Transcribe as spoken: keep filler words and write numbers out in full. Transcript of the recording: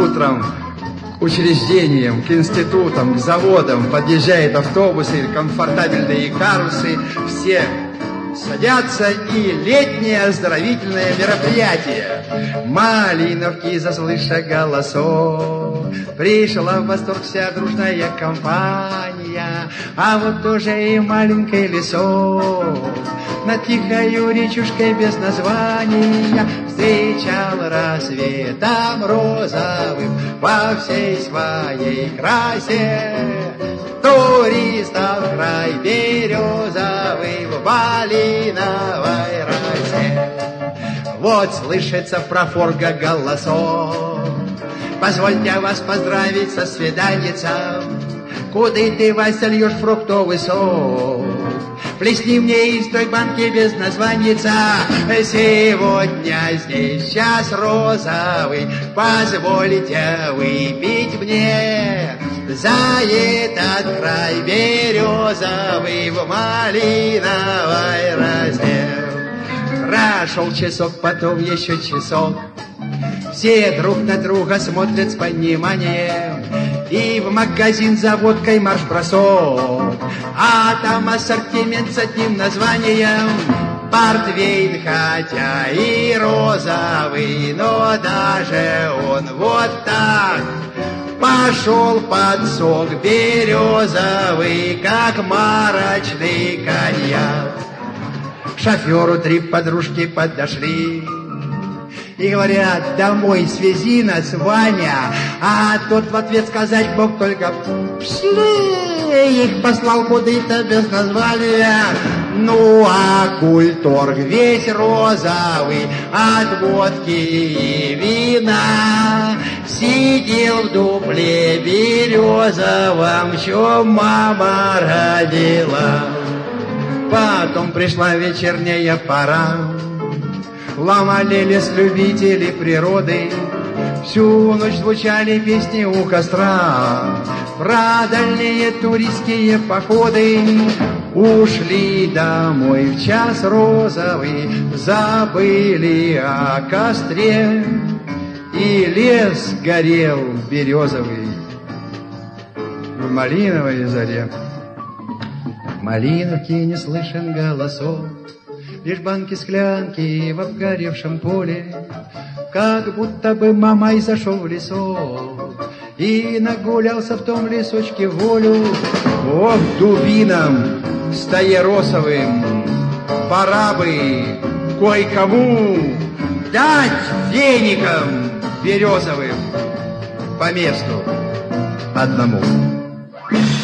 утром к учреждениям, к институтам, к заводам подъезжают автобусы, комфортабельные карусы, все садятся, и летнее оздоровительное мероприятие. Малиновки, заслыша голосов, пришла в восторг вся дружная компания, а вот тоже и маленький лесок над тихою речушкой без названия встречал рассветом розовым во всей своей красе. Туристов край березовый в малиновой росе. Вот слышится профорга голосов. Позвольте вас поздравить со свиданницем. Куда ты, Вася, льешь фруктовый сок? Плесни мне из той банки без названница. Сегодня здесь сейчас розовый. Позвольте выпить мне за этот край березовый в малиновой росе. Прошел часок, потом еще часок. Все друг на друга смотрят с пониманием. И в магазин за водкой марш-бросок. А там ассортимент с одним названием. Портвейн, хотя и розовый, но даже он вот так пошел под сок березовый, как марочный коньяк. К шоферу три подружки подошли и говорят: домой свези нас, Ваня. А тот в ответ сказать мог только: пшли. Их послал куда-то без названия. Ну а культорг весь розовый от водки и вина сидел в дупле березовом, что мама родила. Потом пришла вечерняя пора. Ломали лес любители природы, всю ночь звучали песни у костра. Про дальние туристские походы ушли домой в час розовый, забыли о костре, и лес горел березовый в малиновой заре. Малиновки не слышен голосов, лишь банки-склянки в обгоревшем поле. Как будто бы Мамай зашел в лесок и нагулялся в том лесочке волю. Ох, дубинам стаеросовым пора бы кое-кому дать веникам березовым по месту одному.